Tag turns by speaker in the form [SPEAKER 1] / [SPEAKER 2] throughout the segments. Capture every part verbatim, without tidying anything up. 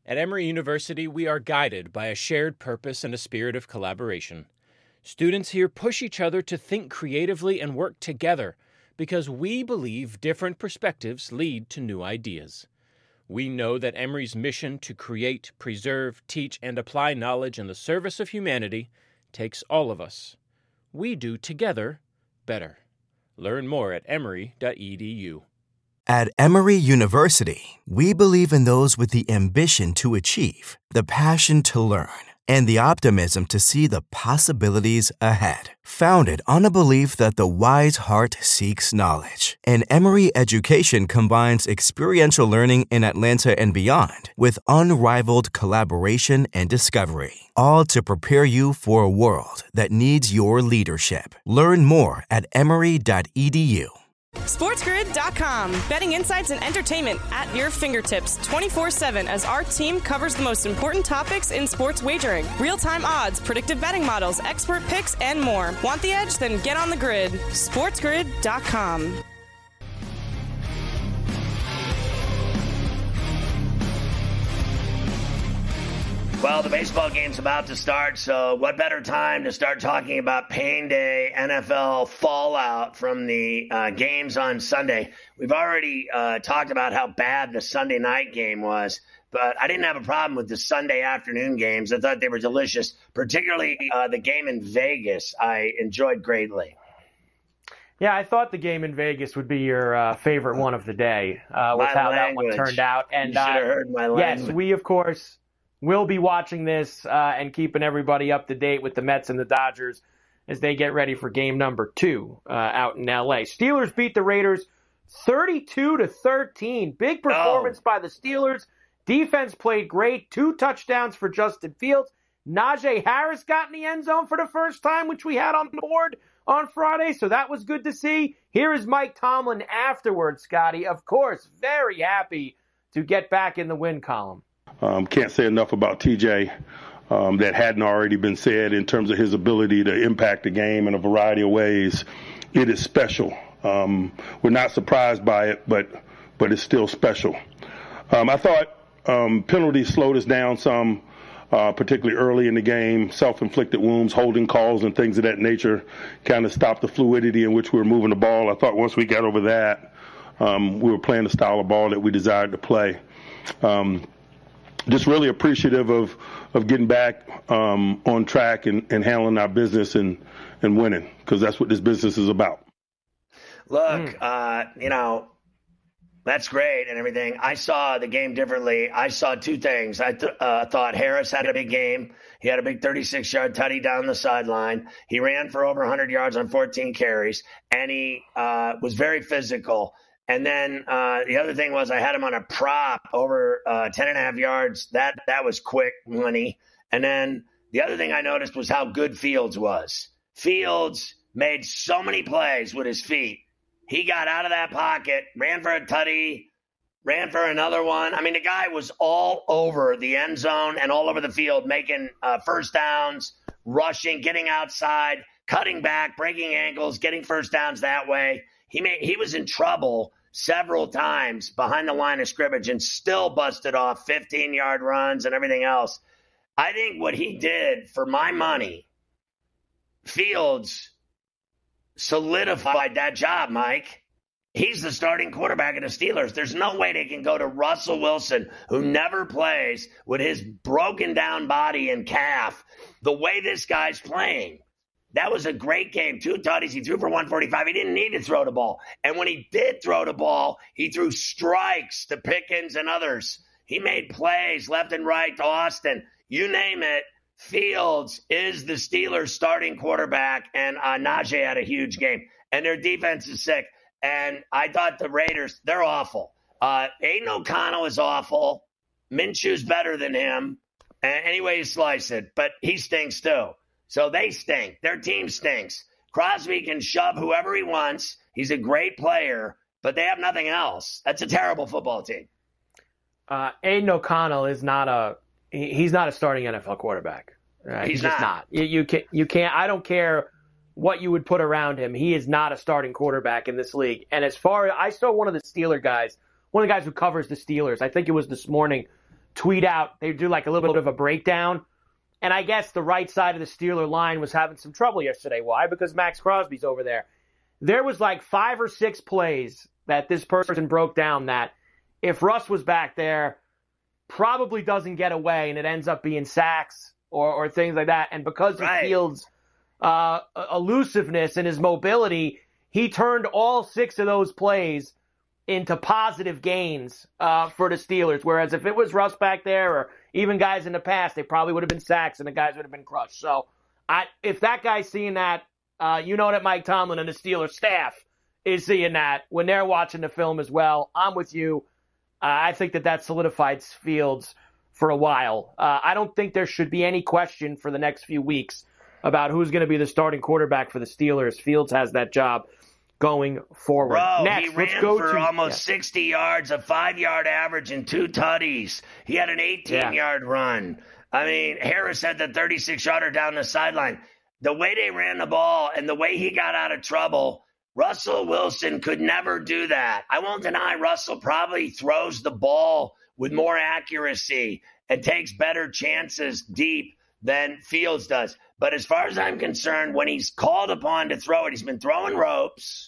[SPEAKER 1] At Emory University, we are guided by a shared purpose and a spirit of collaboration. Students here push each other to think creatively and work together because we believe different perspectives lead to new ideas. We know that Emory's mission to create, preserve, teach, and apply knowledge in the service of humanity takes all of us. We do together better. Learn more at emory dot e d u.
[SPEAKER 2] At Emory University, we believe in those with the ambition to achieve, the passion to learn, and the optimism to see the possibilities ahead. Founded on a belief that the wise heart seeks knowledge, and Emory education combines experiential learning in Atlanta and beyond with unrivaled collaboration and discovery, all to prepare you for a world that needs your leadership. Learn more at emory dot e d u.
[SPEAKER 3] SportsGrid dot com. Betting insights and entertainment at your fingertips twenty-four seven as our team covers the most important topics in sports wagering. Real-time odds, predictive betting models, expert picks, and more. Want the edge? Then get on the grid. SportsGrid dot com.
[SPEAKER 4] Well, the baseball game's about to start, so what better time to start talking about Pain Day N F L fallout from the uh, games on Sunday. We've already uh, talked about how bad the Sunday night game was, but I didn't have a problem with the Sunday afternoon games. I thought they were delicious, particularly uh, the game in Vegas I enjoyed greatly.
[SPEAKER 5] Yeah, I thought the game in Vegas would be your uh, favorite one of the day uh, with
[SPEAKER 4] my
[SPEAKER 5] how
[SPEAKER 4] language.
[SPEAKER 5] that one turned out. And
[SPEAKER 4] you should have
[SPEAKER 5] uh,
[SPEAKER 4] heard my language.
[SPEAKER 5] Yes, we, of course, will be watching this uh, and keeping everybody up to date with the Mets and the Dodgers as they get ready for game number two uh, out in L A. Steelers beat the Raiders thirty-two to thirteen. Big performance oh. by the Steelers. Defense played great. Two touchdowns for Justin Fields. Najee Harris got in the end zone for the first time, which we had on board on Friday, so that was good to see. Here is Mike Tomlin afterwards, Scotty. Of course, very happy to get back in the win column.
[SPEAKER 6] Um, can't say enough about T J um, that hadn't already been said in terms of his ability to impact the game in a variety of ways. It is special. Um, we're not surprised by it, but but it's still special. Um, I thought um, penalties slowed us down some, uh, particularly early in the game. Self-inflicted wounds, holding calls, and things of that nature kind of stopped the fluidity in which we were moving the ball. I thought once we got over that, um, we were playing the style of ball that we desired to play. Um, Just really appreciative of, of getting back um, on track and, and handling our business and, and winning, because that's what this business is about.
[SPEAKER 4] Look, mm. uh, you know, that's great and everything. I saw the game differently. I saw two things. I th- uh, thought Harris had a big game. He had a big thirty-six-yard tutty down the sideline. He ran for over one hundred yards on fourteen carries, and he uh, was very physical. And then uh, the other thing was I had him on a prop over uh, ten and a half yards. That that was quick money. And then the other thing I noticed was how good Fields was. Fields made so many plays with his feet. He got out of that pocket, ran for a tutty, ran for another one. I mean, the guy was all over the end zone and all over the field, making uh, first downs, rushing, getting outside, cutting back, breaking ankles, getting first downs that way. He made, he was in trouble several times behind the line of scrimmage and still busted off fifteen-yard runs and everything else. I think what he did, for my money, Fields solidified that job, Mike. He's the starting quarterback of the Steelers. There's no way they can go to Russell Wilson, who never plays, with his broken down body and calf, the way this guy's playing. That was a great game. Two tutties. He threw for one forty-five. He didn't need to throw the ball. And when he did throw the ball, he threw strikes to Pickens and others. He made plays left and right to Austin. You name it. Fields is the Steelers' starting quarterback, and uh, Najee had a huge game. And their defense is sick. And I thought the Raiders, they're awful. Uh, Aiden O'Connell is awful. Minshew's better than him. And any way you slice it. But he stinks too. So they stink. Their team stinks. Crosby can shove whoever he wants. He's a great player, but they have nothing else. That's a terrible football team.
[SPEAKER 5] Uh, Aiden O'Connell is not a he, he's not a starting N F L quarterback. Uh,
[SPEAKER 4] he's,
[SPEAKER 5] he's
[SPEAKER 4] not.
[SPEAKER 5] just not. You, you can't. You can't. I don't care what you would put around him. He is not a starting quarterback in this league. And as far as I saw one of the Steeler guys, one of the guys who covers the Steelers, I think it was this morning, tweet out, they do like a little bit of a breakdown. And I guess the right side of the Steeler line was having some trouble yesterday. Why? Because Max Crosby's over there. There was like five or six plays that this person broke down that if Russ was back there, probably doesn't get away, and it ends up being sacks or, or things like that. And because
[SPEAKER 4] right.
[SPEAKER 5] of Fields' uh, elusiveness and his mobility, he turned all six of those plays into positive gains uh, for the Steelers. Whereas if it was Russ back there or even guys in the past, they probably would have been sacks and the guys would have been crushed. So I, if that guy's seeing that, uh, you know that Mike Tomlin and the Steelers staff is seeing that when they're watching the film as well. I'm with you. Uh, I think that that solidified Fields for a while. Uh, I don't think there should be any question for the next few weeks about who's going to be the starting quarterback for the Steelers. Fields has that job going forward.
[SPEAKER 4] Bro,
[SPEAKER 5] Next,
[SPEAKER 4] he
[SPEAKER 5] let's
[SPEAKER 4] ran
[SPEAKER 5] go
[SPEAKER 4] for
[SPEAKER 5] to,
[SPEAKER 4] almost
[SPEAKER 5] yeah.
[SPEAKER 4] sixty yards, a five-yard average, and two tutties. He had an eighteen-yard yeah. run. I mean, Harris had the thirty-six-yarder down the sideline. The way they ran the ball and the way he got out of trouble, Russell Wilson could never do that. I won't deny Russell probably throws the ball with more accuracy and takes better chances deep than Fields does. But as far as I'm concerned, when he's called upon to throw it, he's been throwing ropes.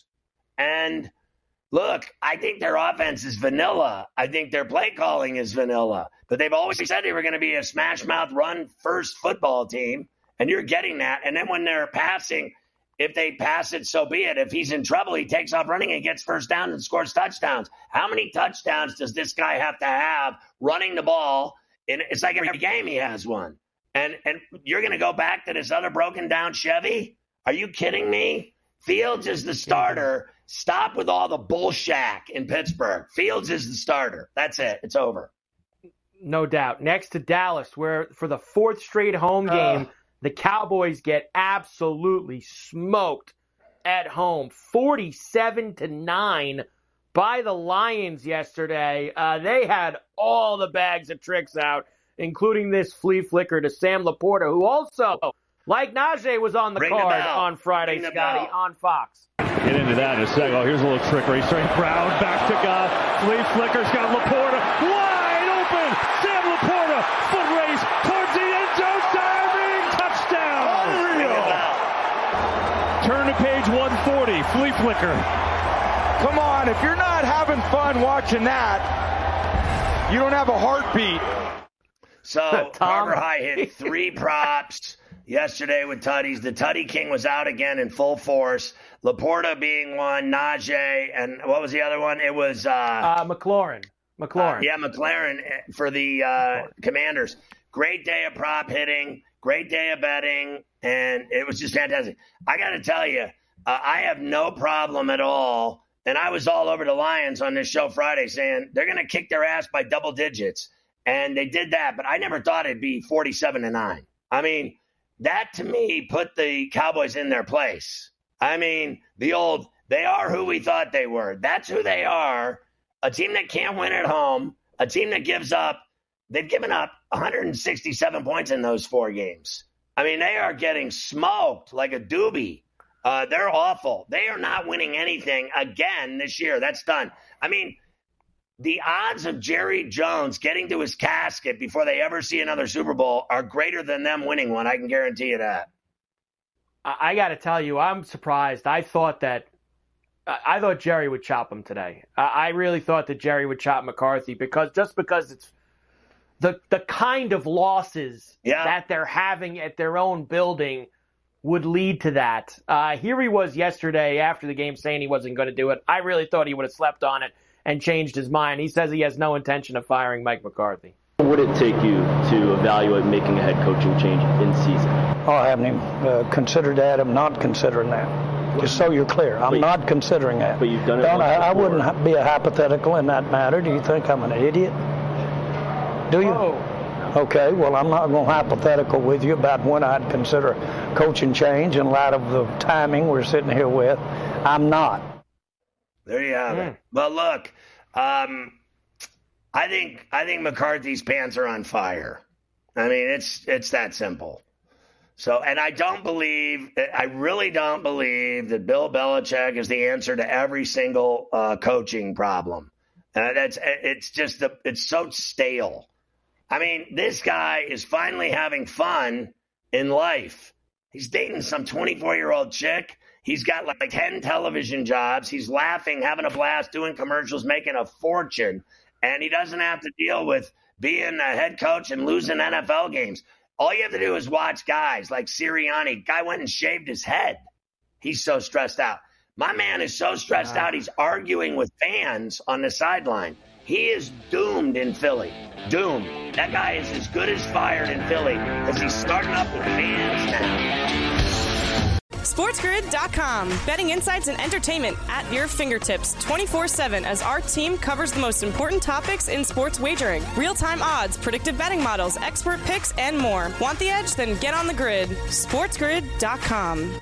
[SPEAKER 4] And look, I think their offense is vanilla. I think their play calling is vanilla. But they've always said they were going to be a smash-mouth run-first football team, and you're getting that. And then when they're passing, if they pass it, so be it. If he's in trouble, he takes off running and gets first down and scores touchdowns. How many touchdowns does this guy have to have running the ball? And it's like every game he has one. And and you're going to go back to this other broken-down Chevy? Are you kidding me? Fields is the starter. Stop with all the bullshack in Pittsburgh. Fields is the starter. That's it. It's over.
[SPEAKER 5] No doubt. Next to Dallas, where for the fourth straight home game, uh, the Cowboys get absolutely smoked at home, forty-seven to nine by the Lions yesterday. Uh, they had all the bags of tricks out, including this flea flicker to Sam Laporta, who also, like Najee, was on the
[SPEAKER 4] Ring
[SPEAKER 5] card
[SPEAKER 4] the
[SPEAKER 5] on Friday,
[SPEAKER 4] Ring
[SPEAKER 5] Scotty, on Fox.
[SPEAKER 7] Get into that in a second. Oh, here's a little trickery. Starting Brown, back to Goff. Flea flicker's got Laporta wide open. Sam Laporta, foot race towards the end zone, diving, touchdown. Unreal. Turn to page one forty, flea flicker.
[SPEAKER 8] Come on, if you're not having fun watching that, you don't have a heartbeat.
[SPEAKER 4] So Carver High hit three props yesterday with tutties. The Tutty King was out again in full force. Laporta being one, Najee, and what was the other one? It was uh,
[SPEAKER 5] uh, McLaurin. McLaurin.
[SPEAKER 4] Uh, yeah, McLaurin for the uh, Commanders. Great day of prop hitting, great day of betting, and it was just fantastic. I got to tell you, uh, I have no problem at all, and I was all over the Lions on this show Friday saying they're going to kick their ass by double digits. And they did that, but I never thought it'd be forty-seven to nine. I mean, that to me put the Cowboys in their place. I mean, the old, they are who we thought they were. That's who they are. A team that can't win at home, a team that gives up. They've given up one hundred sixty-seven points in those four games. I mean, they are getting smoked like a doobie. Uh, they're awful. They are not winning anything again this year. That's done. I mean, the odds of Jerry Jones getting to his casket before they ever see another Super Bowl are greater than them winning one. I can guarantee you that.
[SPEAKER 5] I got to tell you, I'm surprised. I thought that I thought Jerry would chop him today. I really thought that Jerry would chop McCarthy because just because it's the the kind of losses
[SPEAKER 4] yeah.
[SPEAKER 5] that they're having at their own building would lead to that. Uh, here he was yesterday after the game saying he wasn't going to do it. I really thought he would have slept on it and changed his mind. He says he has no intention of firing Mike McCarthy.
[SPEAKER 9] What would it take you to evaluate making a head coaching change in season?
[SPEAKER 10] Oh, I haven't even uh, considered that. I'm not considering that. Just so you're clear, I'm
[SPEAKER 9] but,
[SPEAKER 10] not considering that.
[SPEAKER 9] But you've done it
[SPEAKER 10] Don't
[SPEAKER 9] once
[SPEAKER 10] I, I
[SPEAKER 9] before.
[SPEAKER 10] wouldn't be a hypothetical in that matter. Do you think I'm an idiot? Do you?
[SPEAKER 5] Oh.
[SPEAKER 10] Okay, well, I'm not going to hypothetical with you about when I'd consider coaching change in light of the timing we're sitting here with. I'm not.
[SPEAKER 4] There you have
[SPEAKER 5] Mm.
[SPEAKER 4] it. Well, look, um, I think I think McCarthy's pants are on fire. I mean, it's it's that simple. So, and I don't believe, I really don't believe that Bill Belichick is the answer to every single uh, coaching problem. Uh, that's it's just the, it's so stale. I mean, this guy is finally having fun in life. He's dating some twenty-four-year-old chick. He's got like ten television jobs. He's laughing, having a blast, doing commercials, making a fortune. And he doesn't have to deal with being a head coach and losing N F L games. All you have to do is watch guys like Sirianni. Guy went and shaved his head. He's so stressed out. My man is so stressed wow. out, he's arguing with fans on the sideline. He is doomed in Philly. Doomed. That guy is as good as fired in Philly because he's starting up with fans now.
[SPEAKER 3] SportsGrid dot com. Betting insights and entertainment at your fingertips twenty-four seven as our team covers the most important topics in sports wagering. Real-time odds, predictive betting models, expert picks, and more. Want the edge? Then get on the grid. SportsGrid dot com.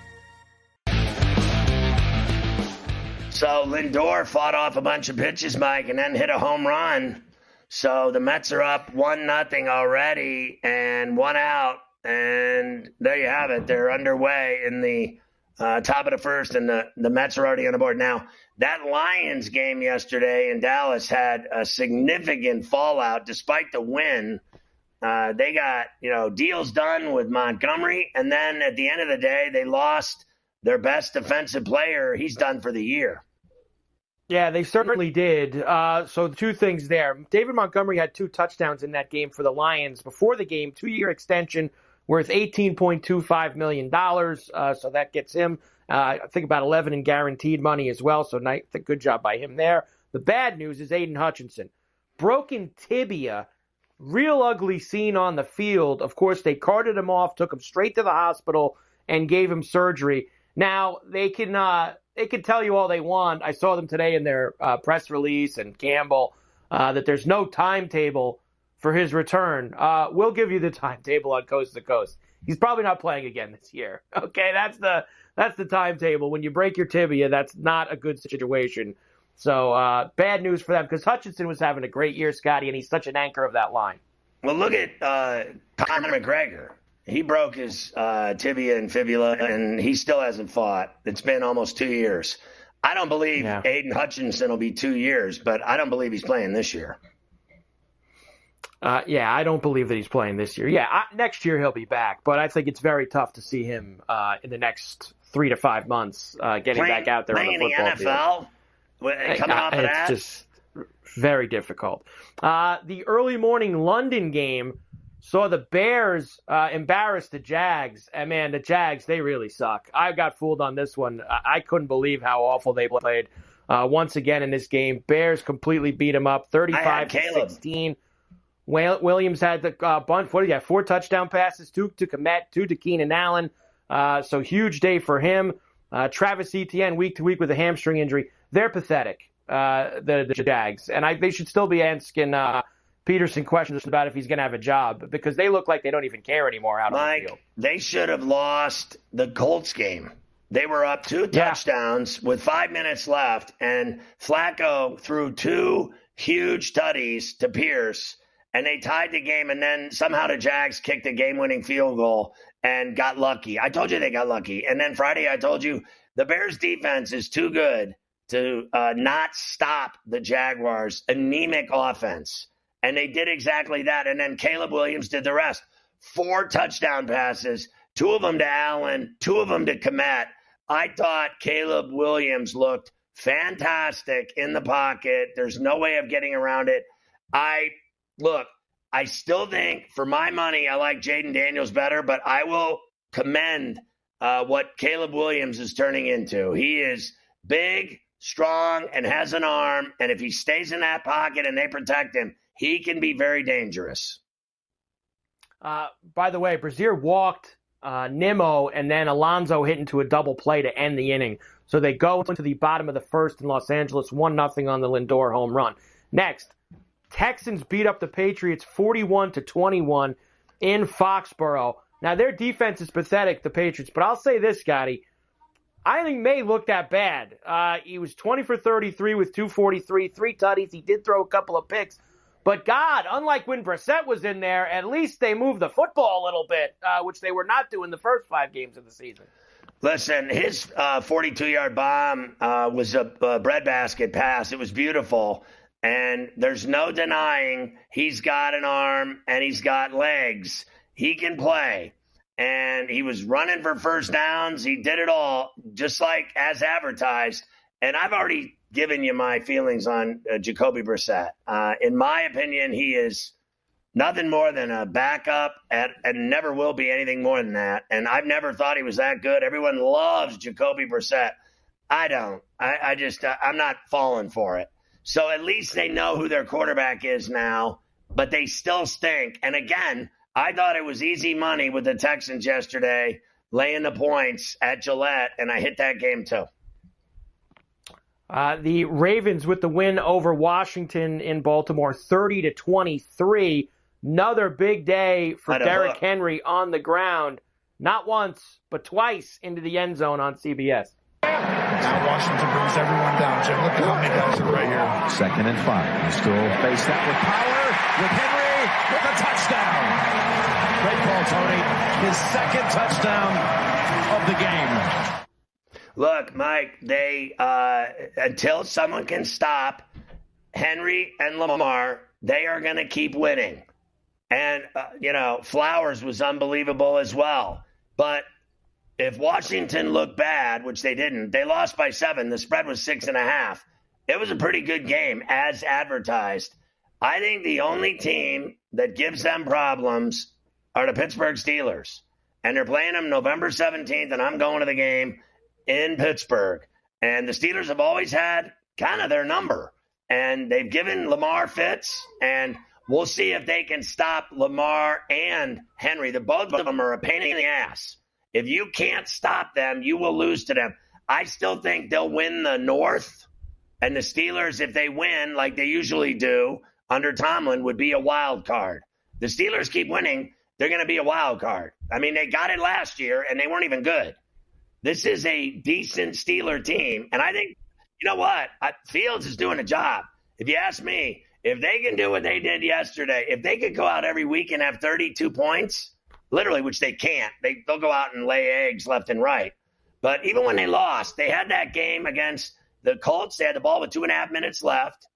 [SPEAKER 4] So Lindor fought off a bunch of pitches, Mike, and then hit a home run. So the Mets are up one nothing already and one out. And there you have it. They're underway in the uh, top of the first, and the, the Mets are already on the board. Now, that Lions game yesterday in Dallas had a significant fallout despite the win. Uh, they got, you know, deals done with Montgomery, and then at the end of the day, they lost their best defensive player. He's done for the year.
[SPEAKER 5] Yeah, they certainly did. Uh, so two things there. David Montgomery had two touchdowns in that game for the Lions. Before the game, two-year extension worth eighteen point two five million dollars. Uh, so that gets him, uh, I think, about eleven in guaranteed money as well. So nice, good job by him there. The bad news is Aiden Hutchinson. Broken tibia, real ugly scene on the field. Of course, they carted him off, took him straight to the hospital, and gave him surgery. Now, they can uh, they can tell you all they want. I saw them today in their uh, press release, and Campbell, uh, that there's no timetable for his return. Uh, we'll give you the timetable on Coast to Coast. He's probably not playing again this year. Okay, that's the that's the timetable. When you break your tibia, that's not a good situation. So uh, bad news for them because Hutchinson was having a great year, Scotty, and he's such an anchor of that line.
[SPEAKER 4] Well, look at uh, Conor McGregor. He broke his uh, tibia and fibula, and he still hasn't fought. It's been almost two years. I don't believe yeah. Aiden Hutchinson will be two years, but I don't believe he's playing this year.
[SPEAKER 5] Uh, yeah, I don't believe that he's playing this year. Yeah, I, next year he'll be back, but I think it's very tough to see him uh, in the next three to five months uh, getting
[SPEAKER 4] playing,
[SPEAKER 5] back out there on the football
[SPEAKER 4] field. Playing in the N F L?
[SPEAKER 5] Field.
[SPEAKER 4] Coming off of
[SPEAKER 5] it's
[SPEAKER 4] that?
[SPEAKER 5] It's just very difficult. Uh, the early morning London game saw the Bears uh, embarrass the Jags. And, man, the Jags, they really suck. I got fooled on this one. I, I couldn't believe how awful they played uh, once again in this game. Bears completely beat them up, thirty-five to sixteen. Williams had the uh, bunch. What do you have? Four touchdown passes, two to Kmet, two to Keenan Allen. Uh, so huge day for him. Uh, Travis Etienne, week to week with a hamstring injury. They're pathetic, uh, the, the Jags. And I, they should still be asking uh, Peterson questions about if he's going to have a job because they look like they don't even care anymore out
[SPEAKER 4] Mike,
[SPEAKER 5] on the field.
[SPEAKER 4] They should have lost the Colts game. They were up two touchdowns yeah. with five minutes left, and Flacco threw two huge tutties to Pierce. And they tied the game, and then somehow the Jags kicked a game-winning field goal and got lucky. I told you they got lucky. And then Friday I told you the Bears' defense is too good to uh, not stop the Jaguars' anemic offense. And they did exactly that. And then Caleb Williams did the rest. Four touchdown passes, two of them to Allen, two of them to Kmet. I thought Caleb Williams looked fantastic in the pocket. There's no way of getting around it. I – Look, I still think, for my money, I like Jaden Daniels better, but I will commend uh, what Caleb Williams is turning into. He is big, strong, and has an arm, and if he stays in that pocket and they protect him, he can be very dangerous.
[SPEAKER 5] Uh, by the way, Brazier walked uh, Nimmo, and then Alonso hit into a double play to end the inning. So they go into the bottom of the first in Los Angeles, one nothing on the Lindor home run. Next, Texans beat up the Patriots forty-one to twenty-one in Foxborough. Now, their defense is pathetic, the Patriots, but I'll say this, Scotty. I think May looked that bad. Uh, he was twenty for thirty-three with two forty-three, three tutties. He did throw a couple of picks. But, God, unlike when Brissett was in there, at least they moved the football a little bit, uh, which they were not doing the first five games of the season.
[SPEAKER 4] Listen, his uh, forty-two-yard bomb uh, was a, a breadbasket pass. It was beautiful. And there's no denying he's got an arm and he's got legs. He can play. And he was running for first downs. He did it all, just like as advertised. And I've already given you my feelings on uh, Jacoby Brissett. Uh, in my opinion, he is nothing more than a backup at, and never will be anything more than that. And I've never thought he was that good. Everyone loves Jacoby Brissett. I don't. I, I just, uh, I'm not falling for it. So at least they know who their quarterback is now, but they still stink. And again, I thought it was easy money with the Texans yesterday, laying the points at Gillette, and I hit that game too.
[SPEAKER 5] Uh, the Ravens with the win over Washington in Baltimore, thirty to twenty-three. Another big day for Derrick Henry on the ground. Not once, but twice into the end zone on C B S.
[SPEAKER 11] Now Washington brings everyone down. Jim, look at how many guys are right here. Second and five. He still face that with power, with Henry, with a touchdown. Great ball, Tony. His second touchdown of the game.
[SPEAKER 4] Look, Mike, they uh, until someone can stop Henry and Lamar, they are going to keep winning. And, uh, you know, Flowers was unbelievable as well. But if Washington looked bad, which they didn't, they lost by seven. The spread was six and a half. It was a pretty good game as advertised. I think the only team that gives them problems are the Pittsburgh Steelers. And they're playing them November seventeenth, and I'm going to the game in Pittsburgh. And the Steelers have always had kind of their number. And they've given Lamar fits, and we'll see if they can stop Lamar and Henry. The both of them are a pain in the ass. If you can't stop them, you will lose to them. I still think they'll win the North, and the Steelers, if they win like they usually do under Tomlin, would be a wild card. The Steelers keep winning, they're going to be a wild card. I mean, they got it last year, and they weren't even good. This is a decent Steeler team, and I think, you know what? Fields is doing a job. If you ask me, if they can do what they did yesterday, if they could go out every week and have thirty-two points, literally, which they can't, they, they'll go out and lay eggs left and right. But even when they lost, they had that game against the Colts. They had the ball with two and a half minutes left,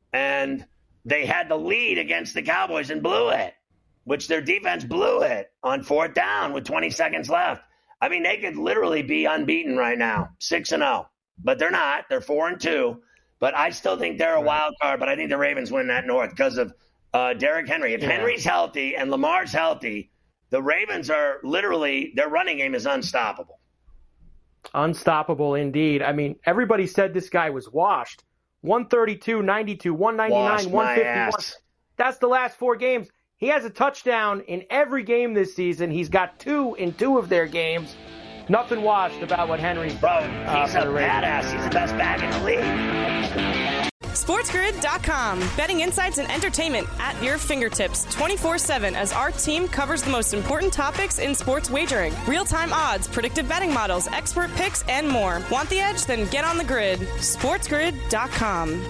[SPEAKER 4] and they had the lead against the Cowboys and blew it, which their defense blew it on fourth down with twenty seconds left. I mean, they could literally be unbeaten right now, six and oh. But they're not. They're four and two. But I still think they're a wild card. But I think the Ravens win that North because of uh, Derrick Henry. If yeah. Henry's healthy and Lamar's healthy, the Ravens are literally, their running game is unstoppable.
[SPEAKER 5] Unstoppable indeed. I mean, everybody said this guy was washed. one thirty-two, ninety-two, one ninety-nine, one fifty-one. That's the last four games. He has a touchdown in every game this season. He's got two in two of their games. Nothing washed about what Henry's done.
[SPEAKER 4] He's uh, a badass. He's the best back in the league.
[SPEAKER 3] SportsGrid dot com. Betting insights and entertainment at your fingertips twenty-four seven as our team covers the most important topics in sports wagering. Real-time odds, predictive betting models, expert picks, and more. Want the edge? Then get on the grid. SportsGrid dot com.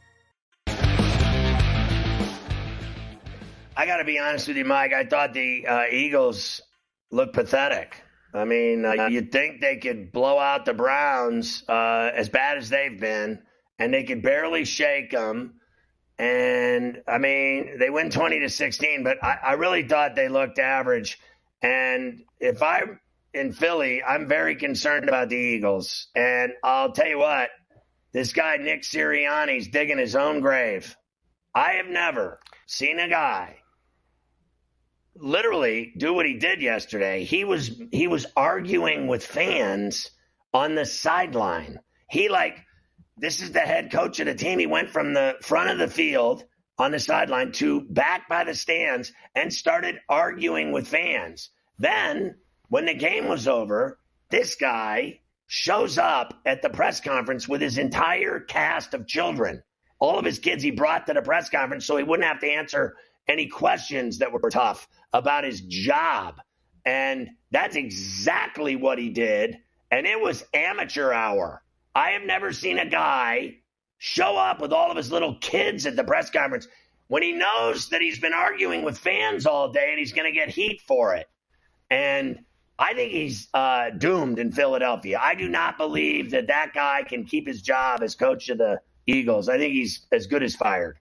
[SPEAKER 4] I got to be honest with you, Mike. I thought the uh, Eagles looked pathetic. I mean, uh, you'd think they could blow out the Browns uh, as bad as they've been, and they could barely shake them. And, I mean, they win twenty to sixteen, but I, I really thought they looked average. And if I'm in Philly, I'm very concerned about the Eagles. And I'll tell you what, this guy Nick Sirianni's digging his own grave. I have never seen a guy literally do what he did yesterday. He was he was arguing with fans on the sideline. He like this is the head coach of the team. He went from the front of the field on the sideline to back by the stands and started arguing with fans. Then when the game was over, this guy shows up at the press conference with his entire cast of children. All of his kids he brought to the press conference so he wouldn't have to answer any questions that were tough about his job. And that's exactly what he did. And it was amateur hour. I have never seen a guy show up with all of his little kids at the press conference when he knows that he's been arguing with fans all day and he's going to get heat for it. And I think he's uh, doomed in Philadelphia. I do not believe that that guy can keep his job as coach of the Eagles. I think he's as good as fired.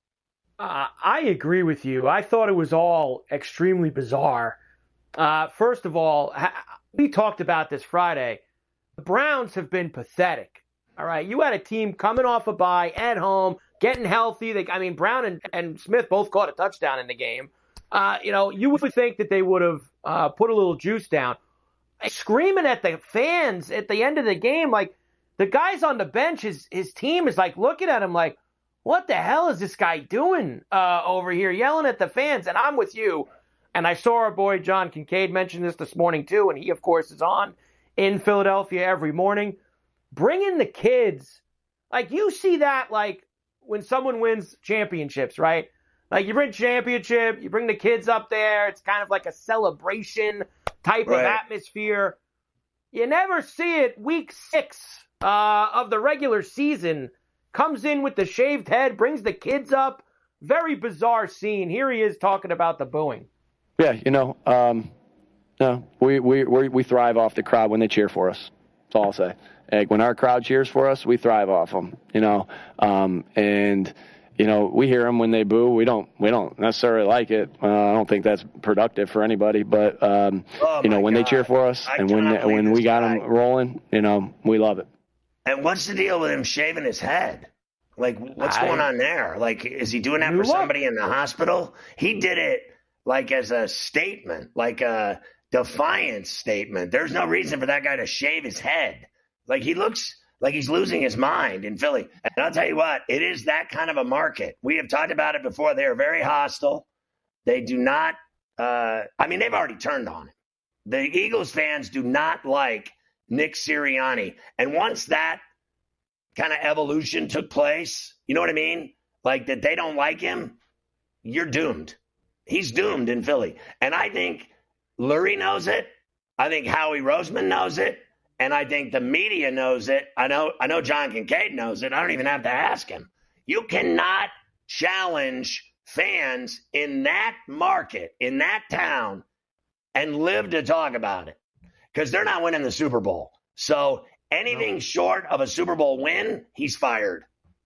[SPEAKER 5] Uh, I agree with you. I thought it was all extremely bizarre. Uh, first of all, ha- we talked about this Friday. The Browns have been pathetic. All right, you had a team coming off a bye at home, getting healthy. They, I mean, Brown and, and Smith both caught a touchdown in the game. Uh, you know, you would think that they would have uh, put a little juice down. Screaming at the fans at the end of the game, like the guys on the bench, his, his team is like looking at him like, what the hell is this guy doing uh, over here, yelling at the fans? And I'm with you. And I saw our boy John Kincaid mention this this morning too, and he, of course, is on in Philadelphia every morning. Bring in the kids. Like, you see that, like, when someone wins championships, right? Like, you bring championship, you bring the kids up there. It's kind of like a celebration type right. of atmosphere. You never see it week six uh, of the regular season. Comes in with the shaved head, brings the kids up. Very bizarre scene. Here he is talking about the booing.
[SPEAKER 12] Yeah, you know, um, no, we, we, we, we thrive off the crowd when they cheer for us. That's all I'll say. Like, when our crowd cheers for us, we thrive off them, you know. Um, and, you know, we hear them when they boo. We don't we don't necessarily like it. Uh, I don't think that's productive for anybody. But, um,
[SPEAKER 4] oh
[SPEAKER 12] you know, when
[SPEAKER 4] God.
[SPEAKER 12] they cheer for us
[SPEAKER 4] I
[SPEAKER 12] and when when we got
[SPEAKER 4] guy.
[SPEAKER 12] them rolling, you know, we love it.
[SPEAKER 4] And what's the deal with him shaving his head? Like, what's
[SPEAKER 5] I,
[SPEAKER 4] going on there? Like, is he doing that for
[SPEAKER 5] look.
[SPEAKER 4] somebody in the hospital? He did it, like, as a statement, like a defiance statement. There's no reason for that guy to shave his head. Like, he looks like he's losing his mind in Philly. And I'll tell you what, it is that kind of a market. We have talked about it before. They are very hostile. They do not uh, – I mean, they've already turned on him. The Eagles fans do not like Nick Sirianni. And once that kind of evolution took place, you know what I mean? Like, that they don't like him, you're doomed. He's doomed in Philly. And I think Lurie knows it. I think Howie Roseman knows it. And I think the media knows it. I know I know John Kincaid knows it. I don't even have to ask him. You cannot challenge fans in that market, in that town, and live to talk about it, because they're not winning the Super Bowl. So anything short of a Super Bowl win, he's fired.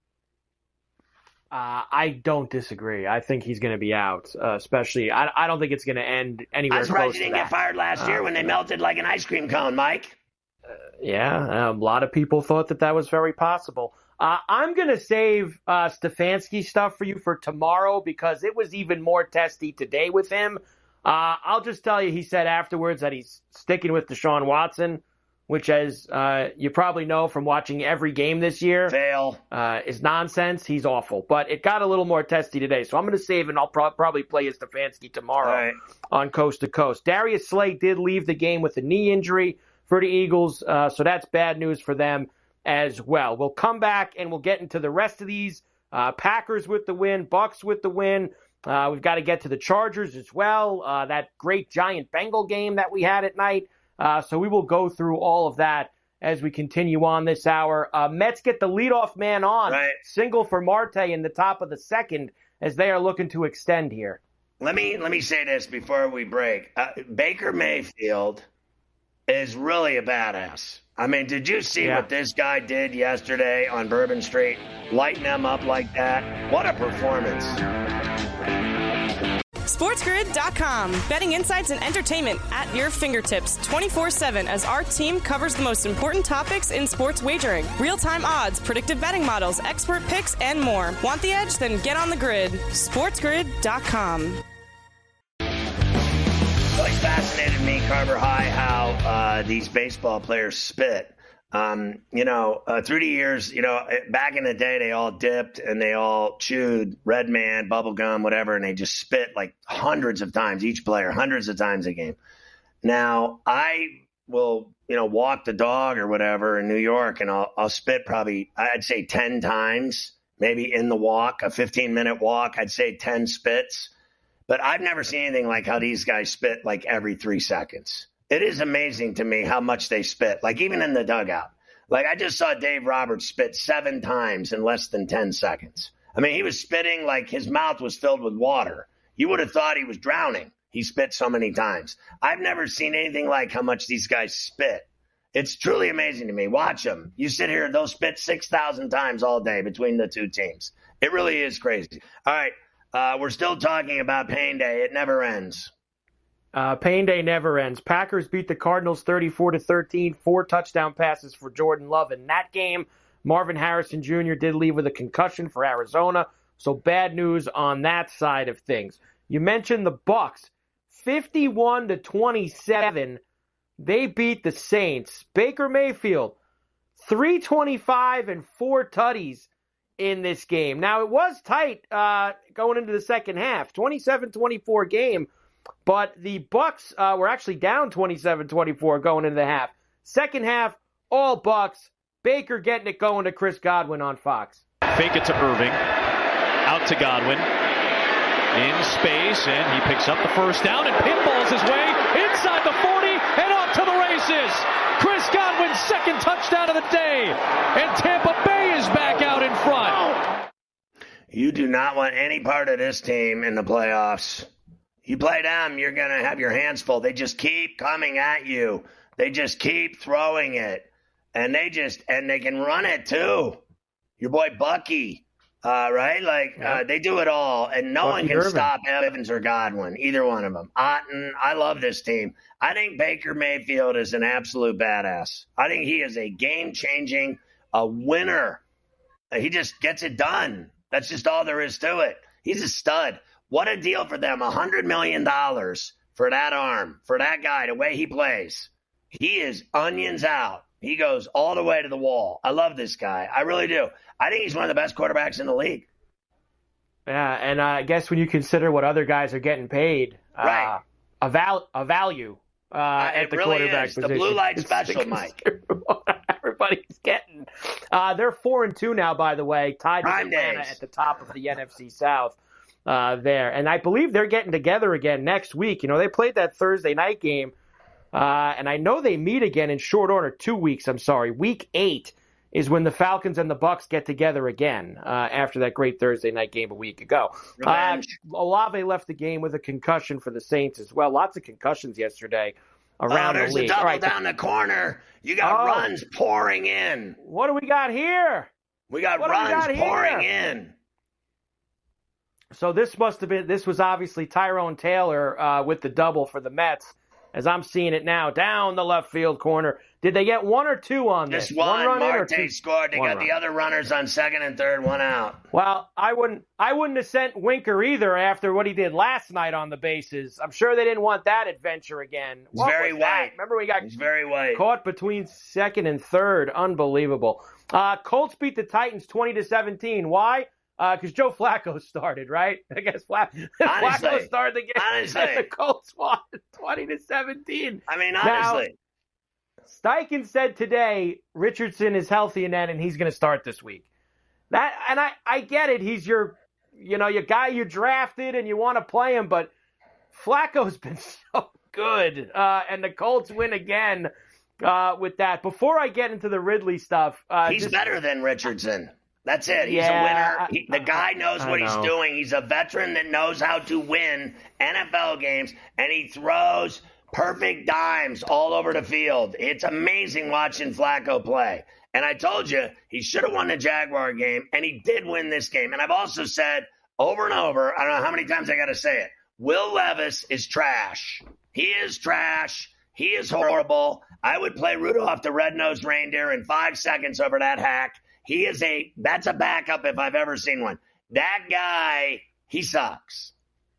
[SPEAKER 5] Uh, I don't disagree. I think he's going to be out, uh, especially. I, I don't think it's going to end anywhere close to that.
[SPEAKER 4] I'm surprised he didn't get fired last year uh, when they melted like an ice cream cone, Mike.
[SPEAKER 5] Uh, yeah, a lot of people thought that that was very possible. Uh, I'm going to save uh, Stefanski stuff for you for tomorrow, because it was even more testy today with him. Uh, I'll just tell you, he said afterwards that he's sticking with Deshaun Watson, which, as uh, you probably know from watching every game this year,
[SPEAKER 4] fail
[SPEAKER 5] uh, is nonsense. He's awful. But it got a little more testy today, so I'm going to save it, and I'll pro- probably play his Stefanski tomorrow
[SPEAKER 4] right.
[SPEAKER 5] on Coast to Coast. Darius Slay did leave the game with a knee injury for the Eagles, uh, so that's bad news for them as well. We'll come back, and we'll get into the rest of these. Uh, Packers with the win, Bucks with the win. Uh, we've got to get to the Chargers as well, uh, that great Giant Bengal game that we had at night. Uh, so we will go through all of that as we continue on this hour. Uh, Mets get the leadoff man on.
[SPEAKER 4] Right.
[SPEAKER 5] Single for Marte in the top of the second as they are looking to extend here.
[SPEAKER 4] Let me let me say this before we break. Uh, Baker Mayfield is really a badass. I mean, did you see yeah. what this guy did yesterday on Bourbon Street? Lighting them up like that. What a performance.
[SPEAKER 3] SportsGrid dot com. Betting insights and entertainment at your fingertips twenty-four seven as our team covers the most important topics in sports wagering. Real-time odds, predictive betting models, expert picks, and more. Want the edge? Then get on the grid. SportsGrid dot com.
[SPEAKER 4] It always fascinated me, Carver High, how uh, these baseball players spit. Um, you know, uh, through the years, you know, back in the day, they all dipped and they all chewed Red Man, bubble gum, whatever, and they just spit like hundreds of times, each player, hundreds of times a game. Now, I will, you know, walk the dog or whatever in New York, and I'll, I'll spit probably, I'd say ten times, maybe in the walk, a fifteen-minute walk, I'd say ten spits. But I've never seen anything like how these guys spit like every three seconds. It is amazing to me how much they spit, like even in the dugout. Like I just saw Dave Roberts spit seven times in less than ten seconds. I mean, he was spitting like his mouth was filled with water. You would have thought he was drowning. He spit so many times. I've never seen anything like how much these guys spit. It's truly amazing to me. Watch them. You sit here, they'll spit six thousand times all day between the two teams. It really is crazy. All right, uh, we're still talking about Pain Day. It never ends.
[SPEAKER 5] Uh, Pain Day never ends. Packers beat the Cardinals thirty-four to thirteen, four touchdown passes for Jordan Love in that game. Marvin Harrison Junior did leave with a concussion for Arizona, so bad news on that side of things. You mentioned the Bucs, fifty-one to twenty-seven. They beat the Saints. Baker Mayfield, three twenty-five and four tutties in this game. Now, it was tight uh, going into the second half, twenty-seven twenty-four game, but the Bucs uh, were actually down twenty-seven twenty-four going into the half. Second half, all Bucs. Baker getting it going to Chris Godwin on Fox.
[SPEAKER 13] Fake it to Irving. Out to Godwin. In space, and he picks up the first down and pinballs his way inside the forty and off to the races. Chris Godwin's second touchdown of the day, and Tampa Bay is back out in front.
[SPEAKER 4] You do not want any part of this team in the playoffs. You play them, you're going to have your hands full. They just keep coming at you. They just keep throwing it. And they just, and they can run it too. Your boy Bucky, uh, right? Like, yeah. uh, they do it all. And no Bucky one can Irvin. stop Evans or Godwin, either one of them. Otten, I love this team. I think Baker Mayfield is an absolute badass. I think he is a game-changing, a winner. He just gets it done. That's just all there is to it. He's a stud. What a deal for them, one hundred million dollars for that arm, for that guy, the way he plays. He is onions out. He goes all the way to the wall. I love this guy. I really do. I think he's one of the best quarterbacks in the league.
[SPEAKER 5] Yeah, and I guess when you consider what other guys are getting paid, right. uh, a, val- a value uh, uh, at the
[SPEAKER 4] really
[SPEAKER 5] quarterback
[SPEAKER 4] is.
[SPEAKER 5] position.
[SPEAKER 4] The blue light special, Mike.
[SPEAKER 5] Everybody's getting. Uh, they're four and two now, by the way, tied with Atlanta
[SPEAKER 4] days.
[SPEAKER 5] at the top of the N F C South uh, there. And I believe they're getting together again next week. You know, they played that Thursday night game. Uh, and I know they meet again in short order, two weeks, I'm sorry. Week eight is when the Falcons and the Bucs get together again uh, after that great Thursday night game a week ago. Uh, Olave left the game with a concussion for the Saints as well. Lots of concussions yesterday around
[SPEAKER 4] oh, there's
[SPEAKER 5] the league.
[SPEAKER 4] a double
[SPEAKER 5] right.
[SPEAKER 4] down the corner. You got
[SPEAKER 5] oh.
[SPEAKER 4] runs pouring in.
[SPEAKER 5] What do we got here?
[SPEAKER 4] We got
[SPEAKER 5] what
[SPEAKER 4] runs
[SPEAKER 5] we got
[SPEAKER 4] pouring
[SPEAKER 5] here?
[SPEAKER 4] in.
[SPEAKER 5] So this must have been, this was obviously Tyrone Taylor uh, with the double for the Mets. As I'm seeing it now, down the left field corner. Did they get one or two on this?
[SPEAKER 4] Just one.
[SPEAKER 5] one run
[SPEAKER 4] Marte
[SPEAKER 5] in or two?
[SPEAKER 4] scored. They
[SPEAKER 5] one
[SPEAKER 4] got
[SPEAKER 5] run.
[SPEAKER 4] the other runners on second and third, one out.
[SPEAKER 5] Well, I wouldn't I wouldn't have sent Winker either after what he did last night on the bases. I'm sure they didn't want that adventure again.
[SPEAKER 4] He's
[SPEAKER 5] what
[SPEAKER 4] very
[SPEAKER 5] was
[SPEAKER 4] white.
[SPEAKER 5] That? Remember we got
[SPEAKER 4] He's very white.
[SPEAKER 5] caught between second and third. Unbelievable. Uh, Colts beat the Titans twenty to seventeen. Why? Because uh, Joe Flacco started, right? I guess Flac- Flacco started the game.
[SPEAKER 4] Honestly.
[SPEAKER 5] And the Colts won twenty to seventeen.
[SPEAKER 4] I mean, honestly.
[SPEAKER 5] Now, Steichen said today Richardson is healthy and that, and he's going to start this week. That and I, I get it. He's your, you know, your guy you drafted and you want to play him, but Flacco's been so good, uh, and the Colts win again uh, with that. Before I get into the Ridley stuff, uh,
[SPEAKER 4] he's
[SPEAKER 5] just,
[SPEAKER 4] better than Richardson. That's it. He's
[SPEAKER 5] yeah,
[SPEAKER 4] a winner. He, the guy knows
[SPEAKER 5] I
[SPEAKER 4] what
[SPEAKER 5] know.
[SPEAKER 4] he's doing. He's a veteran that knows how to win N F L games, and he throws perfect dimes all over the field. It's amazing watching Flacco play. And I told you, he should have won the Jaguar game, and he did win this game. And I've also said over and over, I don't know how many times I got to say it, Will Levis is trash. He is trash. He is horrible. I would play Rudolph the Red-Nosed Reindeer in five seconds over that hack. He is a, that's a backup if I've ever seen one. That guy, he sucks.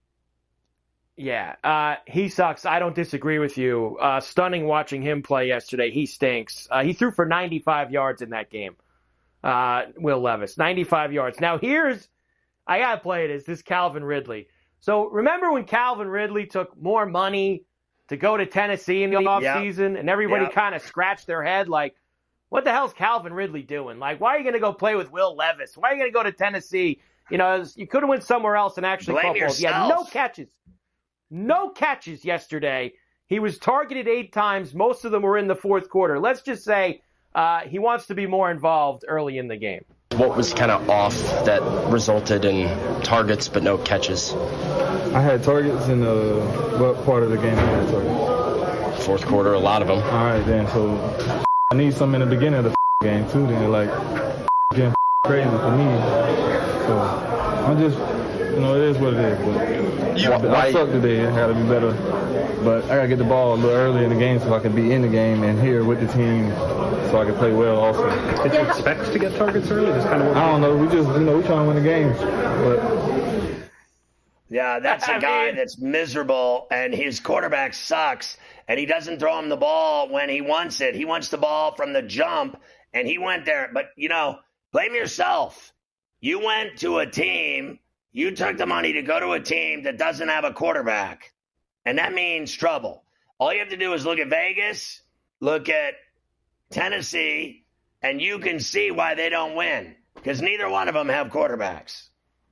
[SPEAKER 5] Yeah, uh, he sucks. I don't disagree with you. Uh, stunning watching him play yesterday. He stinks. Uh, he threw for ninety-five yards in that game. Uh, Will Levis, ninety-five yards. Now here's, I got to play it as this Calvin Ridley. So remember when Calvin Ridley took more money to go to Tennessee in the offseason, yep. and everybody yep. kind of scratched their head like, what the hell's Calvin Ridley doing? Like, why are you going to go play with Will Levis? Why are you going to go to Tennessee? You know, you could have went somewhere else and actually
[SPEAKER 4] Blame yourself.
[SPEAKER 5] He had no catches. No catches yesterday. He was targeted eight times. Most of them were in the fourth quarter. Let's just say uh, he wants to be more involved early in the game.
[SPEAKER 14] What was kind of off that resulted in targets but no catches?
[SPEAKER 15] I had targets in the what part of the game I had targets?
[SPEAKER 14] fourth quarter, a lot of them.
[SPEAKER 15] All right, then. So I need some in the beginning of the game, too, then. Like, getting crazy for me. So I'm just, you know, it is what it is. But
[SPEAKER 14] you,
[SPEAKER 15] I,
[SPEAKER 14] why,
[SPEAKER 15] I suck today. I got to be better. But I got to get the ball a little early in the game so I can be in the game and here with the team so I can play well also.
[SPEAKER 16] Did you expect to get targets early? Just kind of
[SPEAKER 15] I don't know. We just, you know, we trying to win the games. But
[SPEAKER 4] yeah, that's a guy that's miserable, and his quarterback sucks, and he doesn't throw him the ball when he wants it. He wants the ball from the jump, and he went there. But, you know, blame yourself. You went to a team, you took the money to go to a team that doesn't have a quarterback, and that means trouble. All you have to do is look at Vegas, look at Tennessee, and you can see why they don't win, because neither one of them have quarterbacks.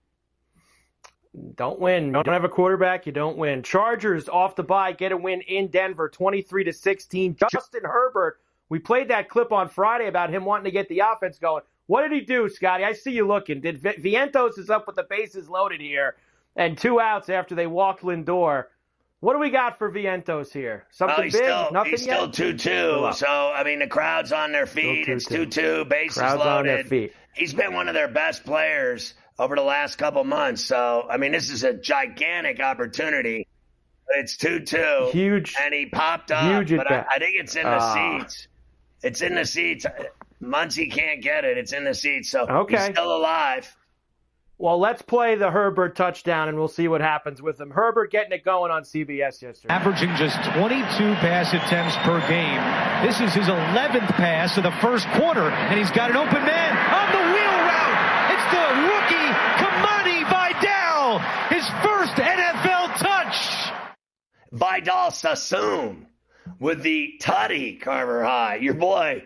[SPEAKER 5] Don't win. Don't have a quarterback, you don't win. Chargers off the bye, get a win in Denver, twenty-three to sixteen. Justin Herbert, we played that clip on Friday about him wanting to get the offense going. What did he do, Scotty? I see you looking. Did v- Vientos is up with the bases loaded here and two outs after they walked Lindor. What do we got for Vientos here? Something
[SPEAKER 4] oh, he's
[SPEAKER 5] big?
[SPEAKER 4] Still,
[SPEAKER 5] Nothing
[SPEAKER 4] he's
[SPEAKER 5] yet?
[SPEAKER 4] still two two. So, I mean, the crowd's on their feet. It's two two. Bases
[SPEAKER 5] crowd's
[SPEAKER 4] loaded.
[SPEAKER 5] On their feet.
[SPEAKER 4] He's been one of their best players over the last couple months. So, I mean, this is a gigantic opportunity. It's two two.
[SPEAKER 5] Huge.
[SPEAKER 4] And he popped up.
[SPEAKER 5] Huge
[SPEAKER 4] but I, I think it's in the
[SPEAKER 5] uh,
[SPEAKER 4] seats. It's in the seats. Muncie can't get it. It's in the seats. So
[SPEAKER 5] okay.
[SPEAKER 4] He's still alive.
[SPEAKER 5] Well, let's play the Herbert touchdown, and we'll see what happens with him. Herbert getting it going on C B S yesterday.
[SPEAKER 17] Averaging just twenty-two pass attempts per game. This is his eleventh pass of the first quarter, and he's got an open man on the wheel route. It's the rookie, Kamani Vidal, his first N F L touch.
[SPEAKER 4] Vidal Sassoon with the tutty, Carver High. Your boy,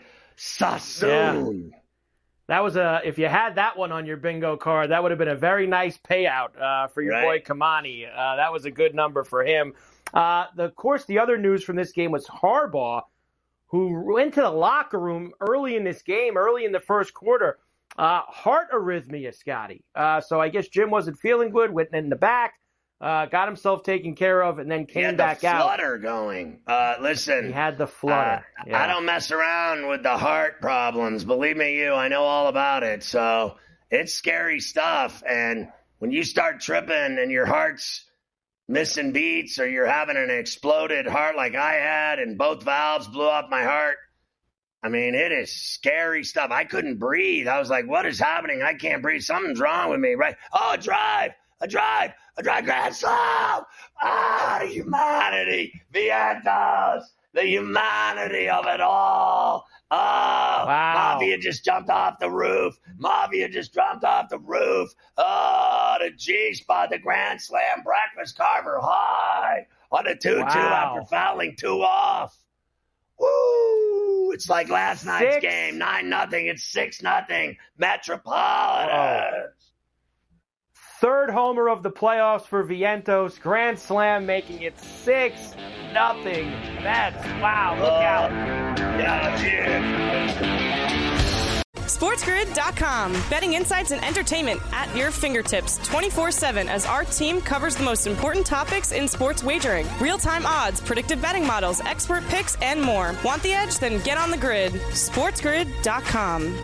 [SPEAKER 4] Sassoon.
[SPEAKER 5] Yeah. That was a, if you had that one on your bingo card, that would have been a very nice payout uh, for your
[SPEAKER 4] right.
[SPEAKER 5] boy Kamani. Uh, that was a good number for him. Uh, the, of course, the other news from this game was Harbaugh, who went to the locker room early in this game, early in the first quarter. Uh, heart arrhythmia, Scotty. Uh, so I guess Jim wasn't feeling good, went in the back, uh, got himself taken care of, and then came
[SPEAKER 4] he had
[SPEAKER 5] back
[SPEAKER 4] the
[SPEAKER 5] out.
[SPEAKER 4] Flutter going. Uh, listen,
[SPEAKER 5] he had the flutter.
[SPEAKER 4] Uh,
[SPEAKER 5] yeah.
[SPEAKER 4] I don't mess around with the heart problems. Believe me, you, I know all about it. So it's scary stuff. And when you start tripping and your heart's missing beats, or you're having an exploded heart like I had, and both valves blew off my heart, I mean, it is scary stuff. I couldn't breathe. I was like, what is happening? I can't breathe. Something's wrong with me, right? Oh, drive, a drive, a drive, grand slam. Ah, the humanity, Vientos, the humanity of it all. Oh,
[SPEAKER 5] wow.
[SPEAKER 4] Mafia just jumped off the roof. Mafia just jumped off the roof. Oh, the G-spot, the grand slam breakfast, Carver High on a two two
[SPEAKER 5] wow.
[SPEAKER 4] after fouling two off. Woo! It's like last night's
[SPEAKER 5] Six.
[SPEAKER 4] game, nine nothing. It's six nothing. Metropolitans.
[SPEAKER 5] Third homer of the playoffs for Vientos. Grand slam, making it six nothing. Mets. Wow, look
[SPEAKER 4] Oh,
[SPEAKER 5] out.
[SPEAKER 4] Yeah, yeah.
[SPEAKER 3] SportsGrid dot com. Betting insights and entertainment at your fingertips twenty-four seven as our team covers the most important topics in sports wagering. Real-time odds, predictive betting models, expert picks, and more. Want the edge? Then get on the grid. SportsGrid dot com.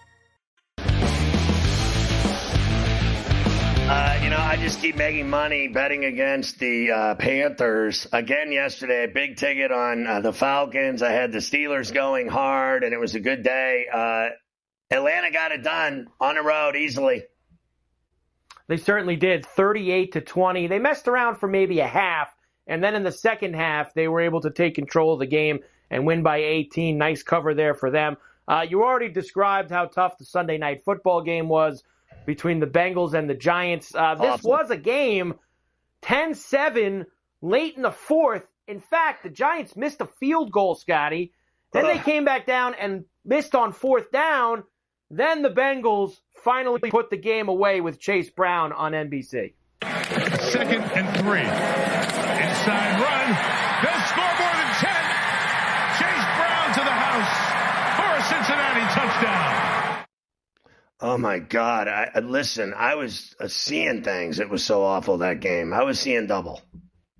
[SPEAKER 4] Uh, you know, I just keep making money betting against the uh, Panthers. Again yesterday, big ticket on uh, the Falcons. I had the Steelers going hard, and it was a good day. Uh, Atlanta got it done on the road easily.
[SPEAKER 5] They certainly did, thirty-eight to twenty. They messed around for maybe a half, and then in the second half, they were able to take control of the game and win by eighteen. Nice cover there for them. Uh, you already described how tough the Sunday night football game was between the Bengals and the Giants. Uh, this
[SPEAKER 4] Awesome.
[SPEAKER 5] was a game, ten seven, late in the fourth. In fact, the Giants missed a field goal, Scotty. Then
[SPEAKER 4] Ugh.
[SPEAKER 5] they came back down and missed on fourth down. Then the Bengals finally put the game away with Chase Brown on N B C.
[SPEAKER 11] Second and three. Inside run. They'll score more than ten. Chase Brown to the house for a Cincinnati touchdown.
[SPEAKER 4] Oh, my God. I, I Listen, I was uh, seeing things. It was so awful, that game. I was seeing double.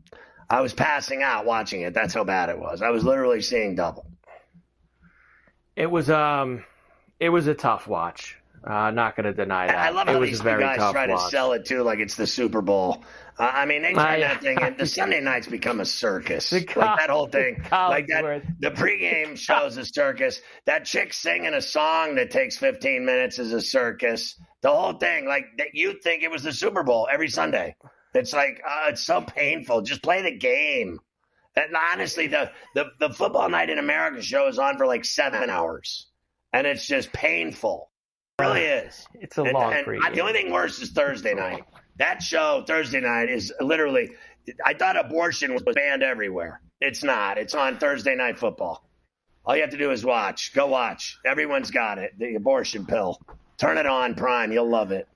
[SPEAKER 4] I was passing out watching it. That's how bad it was. I was literally seeing double.
[SPEAKER 5] It was um, it was a tough watch. Uh, not going to deny that.
[SPEAKER 4] I love
[SPEAKER 5] it
[SPEAKER 4] how
[SPEAKER 5] was
[SPEAKER 4] these
[SPEAKER 5] a very
[SPEAKER 4] guys
[SPEAKER 5] tough
[SPEAKER 4] try
[SPEAKER 5] watch.
[SPEAKER 4] to sell it too, like it's the Super Bowl. Uh, I mean, they turn
[SPEAKER 5] I,
[SPEAKER 4] that thing. And the Sunday nights become a circus.
[SPEAKER 5] The
[SPEAKER 4] like
[SPEAKER 5] co-
[SPEAKER 4] that whole thing, like that.
[SPEAKER 5] Collinsworth.
[SPEAKER 4] The pregame show's a circus. That chick singing a song that takes fifteen minutes is a circus. The whole thing, like that, you think it was the Super Bowl every Sunday. It's like uh, it's so painful. Just play the game. And honestly, the, the the Football Night in America show is on for like seven hours, and it's just painful. It really is.
[SPEAKER 5] It's a
[SPEAKER 4] and,
[SPEAKER 5] long
[SPEAKER 4] and
[SPEAKER 5] pregame.
[SPEAKER 4] I, the only thing worse is Thursday night. That show Thursday night is literally. I thought abortion was banned everywhere. It's not. It's on Thursday Night Football. All you have to do is watch. Go watch. Everyone's got it. The abortion pill. Turn it on Prime. You'll love it.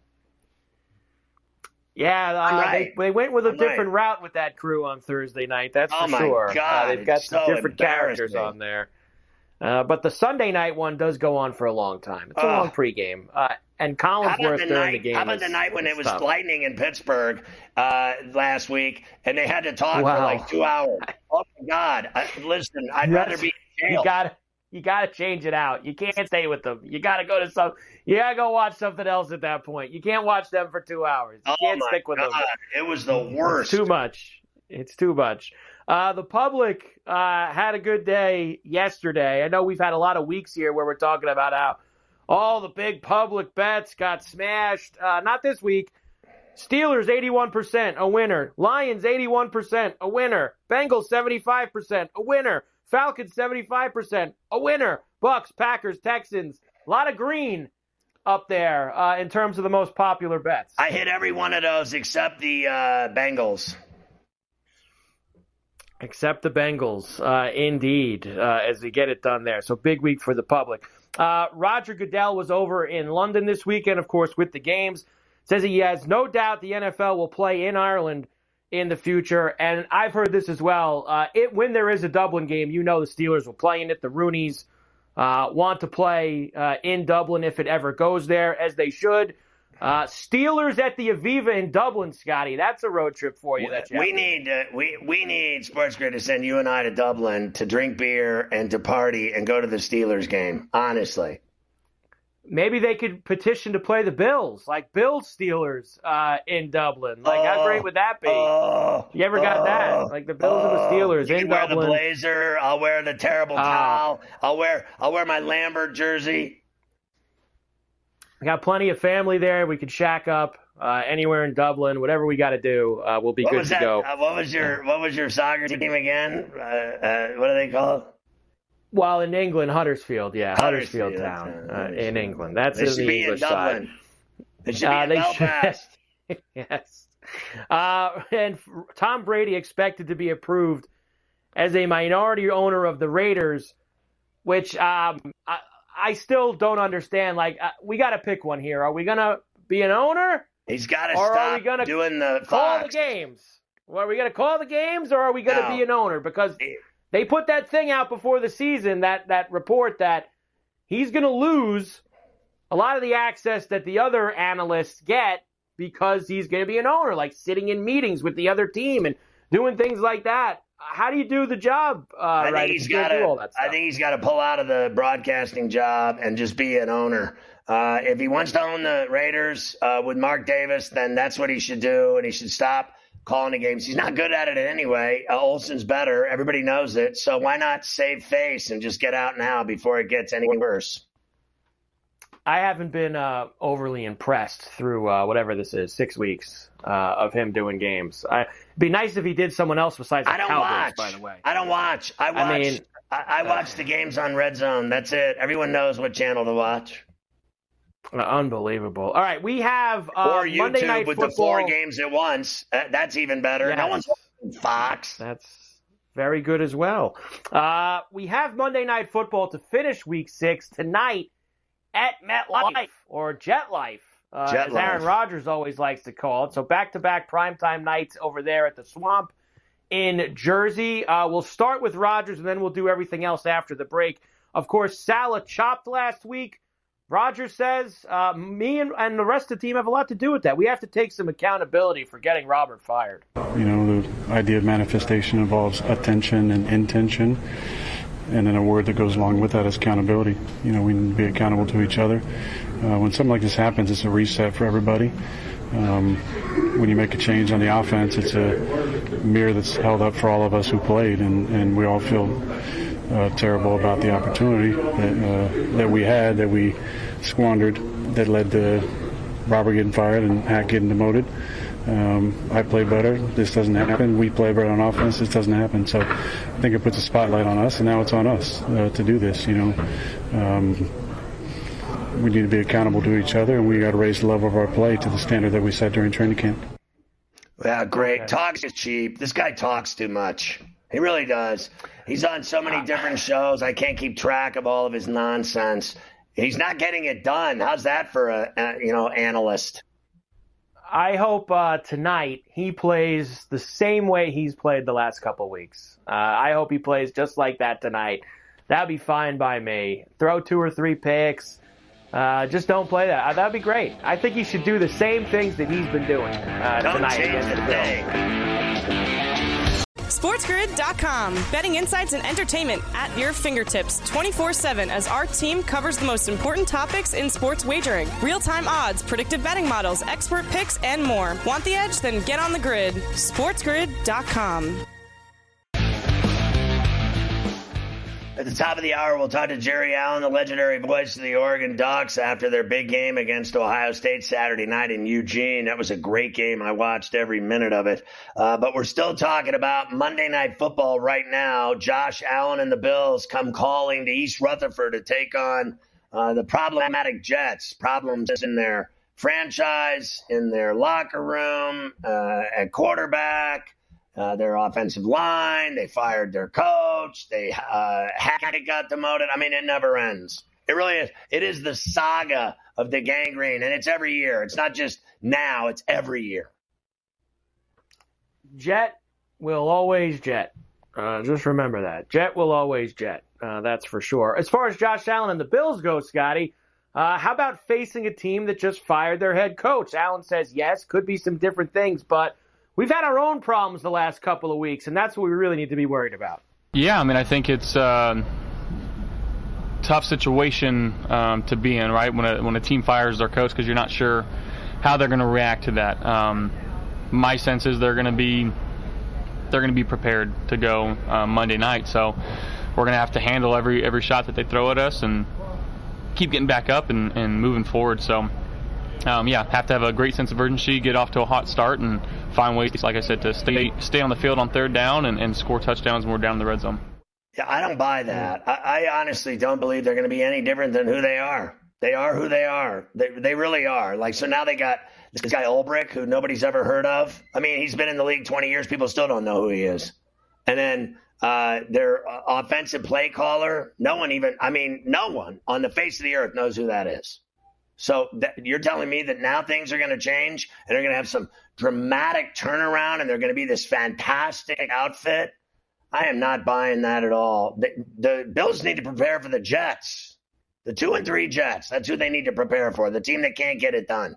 [SPEAKER 5] Yeah, uh,
[SPEAKER 4] right.
[SPEAKER 5] they, they went with a
[SPEAKER 4] I'm
[SPEAKER 5] different
[SPEAKER 4] right.
[SPEAKER 5] route with that crew on Thursday night. That's
[SPEAKER 4] Oh
[SPEAKER 5] for
[SPEAKER 4] my
[SPEAKER 5] sure.
[SPEAKER 4] God,
[SPEAKER 5] uh, they've got
[SPEAKER 4] it's
[SPEAKER 5] some
[SPEAKER 4] so
[SPEAKER 5] different characters
[SPEAKER 4] embarrassing.
[SPEAKER 5] on there. Uh, but the Sunday night one does go on for a long time. It's a
[SPEAKER 4] Uh,
[SPEAKER 5] long pregame. Uh, and
[SPEAKER 4] How about
[SPEAKER 5] Collinsworth
[SPEAKER 4] the
[SPEAKER 5] during
[SPEAKER 4] night?
[SPEAKER 5] the game.
[SPEAKER 4] How about
[SPEAKER 5] is-
[SPEAKER 4] the night when it
[SPEAKER 5] is
[SPEAKER 4] was
[SPEAKER 5] tough.
[SPEAKER 4] lightning in Pittsburgh uh, last week, and they had to talk
[SPEAKER 5] Wow.
[SPEAKER 4] for like two hours? Oh my God! I, listen, I'd rather be in jail.
[SPEAKER 5] You got you got to change it out. You can't stay with them. You got to go to some. You got to go watch something else at that point. You can't watch them for two hours. You
[SPEAKER 4] Oh
[SPEAKER 5] can't
[SPEAKER 4] my
[SPEAKER 5] stick with
[SPEAKER 4] God!
[SPEAKER 5] them.
[SPEAKER 4] It was the
[SPEAKER 5] It's
[SPEAKER 4] worst.
[SPEAKER 5] too much. It's too much. Uh, the public uh, had a good day yesterday. I know we've had a lot of weeks here where we're talking about how all the big public bets got smashed. Uh, not this week. Steelers eighty-one percent, a winner. Lions eighty-one percent, a winner. Bengals seventy-five percent, a winner. Falcons seventy-five percent, a winner. Bucks, Packers, Texans. A lot of green up there uh, in terms of the most popular bets.
[SPEAKER 4] I hit every one of those except the uh, Bengals.
[SPEAKER 5] Except the Bengals, uh, indeed, uh, as we get it done there. So big week for the public. Uh, Roger Goodell was over in London this weekend, of course, with the games. Says he has no doubt the N F L will play in Ireland in the future. And I've heard this as well. Uh, it, when there is a Dublin game, you know the Steelers will play in it. The Rooneys uh, want to play uh, in Dublin if it ever goes there, as they should. Uh, Steelers at the Aviva in Dublin, Scotty. That's a road trip for you. That you
[SPEAKER 4] We
[SPEAKER 5] have.
[SPEAKER 4] need uh, we we need Sports Grid to send you and I to Dublin to drink beer and to party and go to the Steelers game. Honestly,
[SPEAKER 5] Maybe they could petition to play the Bills, like Bills Steelers uh, in Dublin. Like, how great would that be?
[SPEAKER 4] Oh,
[SPEAKER 5] you ever got
[SPEAKER 4] oh,
[SPEAKER 5] that? Like the Bills and the Steelers
[SPEAKER 4] you
[SPEAKER 5] in
[SPEAKER 4] can wear
[SPEAKER 5] Dublin.
[SPEAKER 4] the blazer. I'll wear the terrible
[SPEAKER 5] Ah.
[SPEAKER 4] towel. I'll wear I'll wear my Lambert jersey.
[SPEAKER 5] We got plenty of family there. We could shack up uh, anywhere in Dublin. Whatever we got to do, uh, we'll be
[SPEAKER 4] What
[SPEAKER 5] good
[SPEAKER 4] was
[SPEAKER 5] to
[SPEAKER 4] that?
[SPEAKER 5] go.
[SPEAKER 4] Uh, what was your What was your soccer team again? Uh, uh, what do they call it?
[SPEAKER 5] Well, in England, Huddersfield, yeah, Huddersfield,
[SPEAKER 4] Huddersfield
[SPEAKER 5] Town
[SPEAKER 4] uh,
[SPEAKER 5] uh, in England. That's
[SPEAKER 4] They
[SPEAKER 5] in
[SPEAKER 4] should
[SPEAKER 5] the
[SPEAKER 4] be in
[SPEAKER 5] English
[SPEAKER 4] Dublin.
[SPEAKER 5] side.
[SPEAKER 4] They should be
[SPEAKER 5] Uh,
[SPEAKER 4] in
[SPEAKER 5] they
[SPEAKER 4] Belfast.
[SPEAKER 5] should- yes. Uh, and Tom Brady expected to be approved as a minority owner of the Raiders, which um, I, I still don't understand. Like, uh, we got to pick one here. Are we going to be an owner?
[SPEAKER 4] He's got to
[SPEAKER 5] Or are
[SPEAKER 4] stop
[SPEAKER 5] we gonna
[SPEAKER 4] doing the
[SPEAKER 5] call
[SPEAKER 4] Fox.
[SPEAKER 5] the games? Well, are we going to call the games, or are we going to
[SPEAKER 4] No.
[SPEAKER 5] be an owner? Because they put that thing out before the season, that, that report that he's going to lose a lot of the access that the other analysts get because he's going to be an owner, like sitting in meetings with the other team and doing things like that. How do you do the job uh,
[SPEAKER 4] I think
[SPEAKER 5] right? if
[SPEAKER 4] he's
[SPEAKER 5] you can't
[SPEAKER 4] got
[SPEAKER 5] do all
[SPEAKER 4] to.
[SPEAKER 5] that stuff?
[SPEAKER 4] I think he's got to pull out of the broadcasting job and just be an owner. Uh, if he wants to own the Raiders uh, with Mark Davis, then that's what he should do, and he should stop calling the games. He's not good at it anyway. Uh, Olsen's better. Everybody knows it. So why not save face and just get out now before it gets any worse?
[SPEAKER 5] I haven't been uh, overly impressed through uh, whatever this is, six weeks uh, of him doing games. I, it'd be nice if he did someone else besides the
[SPEAKER 4] I don't
[SPEAKER 5] Cowboys,
[SPEAKER 4] watch.
[SPEAKER 5] by the way.
[SPEAKER 4] I don't watch. I watch.
[SPEAKER 5] I mean,
[SPEAKER 4] I, I watch the games on Red Zone. That's it. Everyone knows what channel to watch.
[SPEAKER 5] Uh, unbelievable. All right, we have uh,
[SPEAKER 4] or YouTube
[SPEAKER 5] Monday Night
[SPEAKER 4] with
[SPEAKER 5] Football.
[SPEAKER 4] the four games at once. Uh, that's even better.
[SPEAKER 5] Yes.
[SPEAKER 4] No one's watching Fox.
[SPEAKER 5] That's very good as well. Uh, we have Monday Night Football to finish Week Six tonight at MetLife or JetLife, uh,
[SPEAKER 4] Jet
[SPEAKER 5] as
[SPEAKER 4] Life.
[SPEAKER 5] Aaron Rodgers always likes to call it. So back-to-back primetime nights over there at the Swamp in Jersey. Uh, we'll start with Rodgers, and then we'll do everything else after the break. Of course, Salah chopped last week. Rodgers says, uh, me and, and the rest of the team have a lot to do with that. We have to take some accountability for getting Robert fired.
[SPEAKER 15] You know, the, idea of manifestation involves attention and intention. And then a word that goes along with that is accountability. You know, we need to be accountable to each other. Uh, when something like this happens, it's a reset for everybody. Um, when you make a change on the offense, it's a mirror that's held up for all of us who played, and, and we all feel uh, terrible about the opportunity that uh, that we had, that we squandered, that led to Robert getting fired and Hack getting demoted. Um, I play better. This doesn't happen. We play better on offense. This doesn't happen. So I think it puts a spotlight on us, and now it's on us uh, to do this. You know, um, we need to be accountable to each other, and we got to raise the level of our play to the standard that we set during training camp.
[SPEAKER 4] Yeah, great. Talks is cheap. This guy talks too much. He really does. He's on so many different shows. I can't keep track of all of his nonsense. He's not getting it done. How's that for a, a you know analyst?
[SPEAKER 5] I hope uh, tonight he plays the same way he's played the last couple weeks. Uh, I hope he plays just like that tonight. That'd be fine by me. Throw two or three picks. Uh, just don't play that. Uh, that'd be great. I think he should do the same things that he's been doing uh,
[SPEAKER 4] don't
[SPEAKER 5] tonight
[SPEAKER 4] change
[SPEAKER 5] against the
[SPEAKER 3] Bills. SportsGrid dot com. Betting insights and entertainment at your fingertips twenty-four seven as our team covers the most important topics in sports wagering. Real-time odds, predictive betting models, expert picks, and more. Want the edge? Then get on the grid. SportsGrid dot com.
[SPEAKER 4] At the top of the hour, we'll talk to Jerry Allen, the legendary voice of the Oregon Ducks, after their big game against Ohio State Saturday night in Eugene. That was a great game. I watched every minute of it. Uh, but we're still talking about Monday Night Football right now. Josh Allen and the Bills come calling to East Rutherford to take on uh, the problematic Jets. Problems in their franchise, in their locker room, uh, at quarterback. Uh, their offensive line, they fired their coach, they uh, Hackett got demoted. I mean, it never ends. It really is. It is the saga of the gangrene, and it's every year. It's not just now, it's every year.
[SPEAKER 5] Jet will always jet. Uh, just remember that. Jet will always jet. Uh, that's for sure. As far as Josh Allen and the Bills go, Scotty, uh, how about facing a team that just fired their head coach? Allen says, yes, could be some different things, but we've had our own problems the last couple of weeks, and that's what we really need to be worried about.
[SPEAKER 18] Yeah, I mean, I think it's a tough situation um, to be in, right, when a, when a team fires their coach because you're not sure how they're going to react to that. Um, my sense is they're going to be they're going to be prepared to go uh, Monday night, so we're going to have to handle every every shot that they throw at us and keep getting back up and, and moving forward. So, um, yeah, have to have a great sense of urgency, get off to a hot start, and find ways, like I said, to stay stay on the field on third down and, and score touchdowns when we're down in the red zone.
[SPEAKER 4] Yeah, I don't buy that. I, I honestly don't believe they're going to be any different than who they are. They are who they are. They they really are. Like, so now they got this guy Ulbrich, who nobody's ever heard of. I mean, he's been in the league twenty years. People still don't know who he is. And then uh, their offensive play caller, no one even, I mean, no one on the face of the earth knows who that is. So that, you're telling me that now things are going to change and they're going to have some dramatic turnaround and they're going to be this fantastic outfit? I am not buying that at all. The, the Bills need to prepare for the Jets, the two and three Jets. That's who they need to prepare for, the team that can't get it done.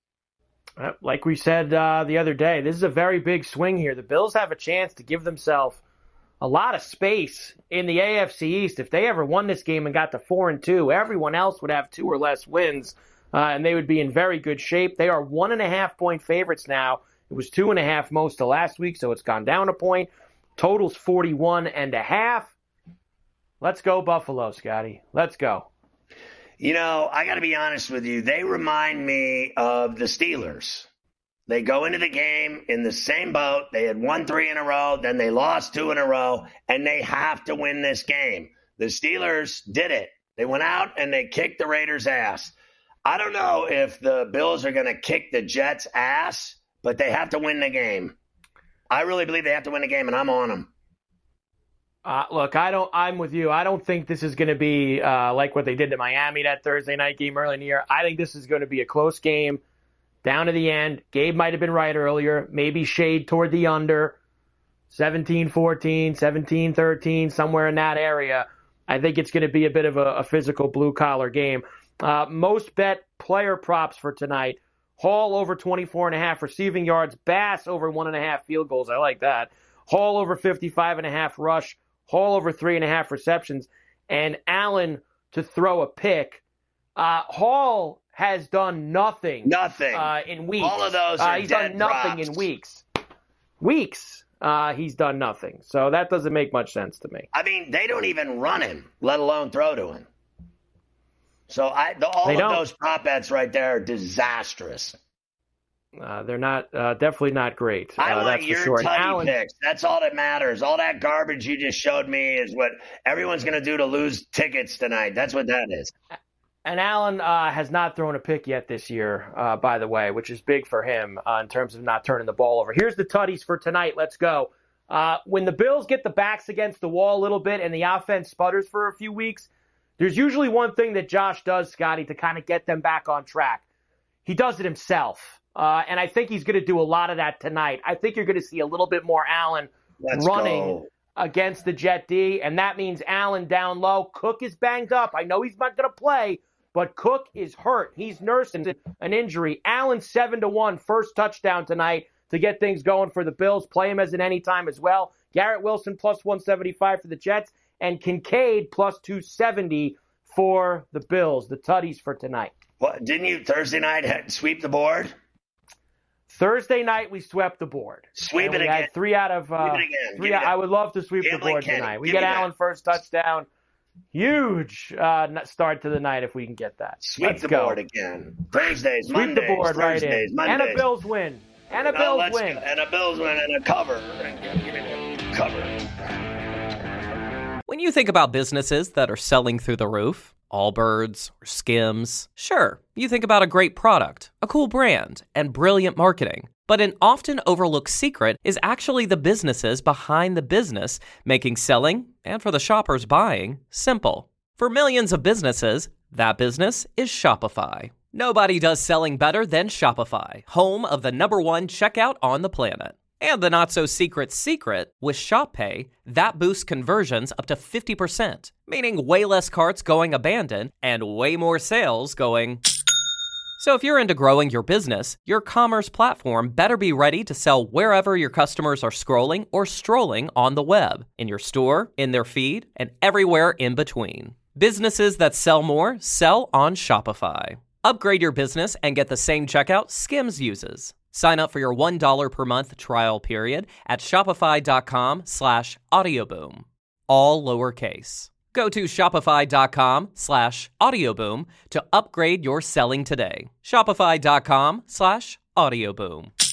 [SPEAKER 5] Like we said uh, the other day, this is a very big swing here. The Bills have a chance to give themselves a lot of space in the A F C East. If they ever won this game and got to four and two, everyone else would have two or less wins. Uh, and they would be in very good shape. They are one and a half point favorites now. It was two and a half most of last week, so it's gone down a point. Total's forty-one and a half. Let's go Buffalo, Scotty. Let's go.
[SPEAKER 4] You know, I got to be honest with you. They remind me of the Steelers. They go into the game in the same boat. They had won three in a row, then they lost two in a row, and they have to win this game. The Steelers did it. They went out and they kicked the Raiders' ass. I don't know if the Bills are going to kick the Jets' ass, but they have to win the game. I really believe they have to win the game, and I'm on them.
[SPEAKER 5] Uh, look, I don't. I'm with you. I don't think this is going to be uh, like what they did to Miami that Thursday night game early in the year. I think this is going to be a close game down to the end. Gabe might have been right earlier. Maybe shade toward the under. seventeen fourteen, seventeen thirteen, somewhere in that area. I think it's going to be a bit of a, a physical blue-collar game. Uh, most bet player props for tonight. Hall over twenty-four and a half receiving yards. Bass over one and a half field goals. I like that. Hall over fifty-five and a half rush. Hall over three and a half receptions. And Allen to throw a pick. Uh, Hall has done nothing.
[SPEAKER 4] Nothing.
[SPEAKER 5] Uh, in weeks.
[SPEAKER 4] All of those are
[SPEAKER 5] uh, He's
[SPEAKER 4] dead
[SPEAKER 5] done nothing
[SPEAKER 4] drops.
[SPEAKER 5] in weeks. Weeks. Uh, he's done nothing. So that doesn't make much sense to me.
[SPEAKER 4] I mean, they don't even run him, let alone throw to him. So I, the, all
[SPEAKER 5] They
[SPEAKER 4] of
[SPEAKER 5] don't.
[SPEAKER 4] those prop bets right there are disastrous.
[SPEAKER 5] Uh, they're not uh, definitely not great.
[SPEAKER 4] I
[SPEAKER 5] uh,
[SPEAKER 4] want
[SPEAKER 5] that's
[SPEAKER 4] your
[SPEAKER 5] for sure. And
[SPEAKER 4] tutty
[SPEAKER 5] Allen,
[SPEAKER 4] picks. That's all that matters. All that garbage you just showed me is what everyone's going to do to lose tickets tonight. That's what that is.
[SPEAKER 5] And Allen uh, has not thrown a pick yet this year, uh, by the way, which is big for him uh, in terms of not turning the ball over. Here's the tutties for tonight. Let's go. Uh, when the Bills get the backs against the wall a little bit and the offense sputters for a few weeks, there's usually one thing that Josh does, Scotty, to kind of get them back on track. He does it himself. Uh, and I think he's going to do a lot of that tonight. I think you're going to see a little bit more Allen
[SPEAKER 4] Let's
[SPEAKER 5] running
[SPEAKER 4] go.
[SPEAKER 5] against the Jet D, and that means Allen down low. Cook is banged up. I know he's not going to play, but Cook is hurt. He's nursing an injury. Allen seven to one, first touchdown tonight to get things going for the Bills. Play him as an anytime as well. Garrett Wilson plus one seventy-five for the Jets, and Kincaid plus two seventy for the Bills. The tutties for tonight.
[SPEAKER 4] What, didn't you Thursday night had- sweep the board?
[SPEAKER 5] Thursday night, we swept the board.
[SPEAKER 4] Sweep
[SPEAKER 5] And
[SPEAKER 4] it
[SPEAKER 5] we
[SPEAKER 4] again.
[SPEAKER 5] had three out of uh,
[SPEAKER 4] Sweep it again.
[SPEAKER 5] three.
[SPEAKER 4] Give me
[SPEAKER 5] I
[SPEAKER 4] that.
[SPEAKER 5] would love to sweep the
[SPEAKER 4] Gambling
[SPEAKER 5] board
[SPEAKER 4] Kenny.
[SPEAKER 5] tonight. We
[SPEAKER 4] Give
[SPEAKER 5] get
[SPEAKER 4] me that.
[SPEAKER 5] Allen first touchdown. Huge uh, start to the night if we can get that.
[SPEAKER 4] Sweep
[SPEAKER 5] Let's
[SPEAKER 4] the
[SPEAKER 5] go.
[SPEAKER 4] board again. Thursdays,
[SPEAKER 5] Sweep
[SPEAKER 4] Mondays,
[SPEAKER 5] the board right
[SPEAKER 4] Thursdays,
[SPEAKER 5] in.
[SPEAKER 4] Mondays.
[SPEAKER 5] And a Bills win. And a
[SPEAKER 4] Oh,
[SPEAKER 5] Bills
[SPEAKER 4] let's
[SPEAKER 5] win.
[SPEAKER 4] go. And a Bills win and a cover. Give me the cover.
[SPEAKER 19] When you think about businesses that are selling through the roof, Allbirds or Skims, sure, you think about a great product, a cool brand, and brilliant marketing. But an often overlooked secret is actually the businesses behind the business, making selling, and for the shoppers buying, simple. For millions of businesses, that business is Shopify. Nobody does selling better than Shopify, home of the number one checkout on the planet. And the not-so-secret secret, with ShopPay, that boosts conversions up to fifty percent, meaning way less carts going abandoned and way more sales going... So if you're into growing your business, your commerce platform better be ready to sell wherever your customers are scrolling or strolling on the web, in your store, in their feed, and everywhere in between. Businesses that sell more sell on Shopify. Upgrade your business and get the same checkout Skims uses. Sign up for your one dollar per month trial period at shopify.com slash audioboom. All lowercase. Go to shopify.com slash audioboom to upgrade your selling today. Shopify.com slash audioboom.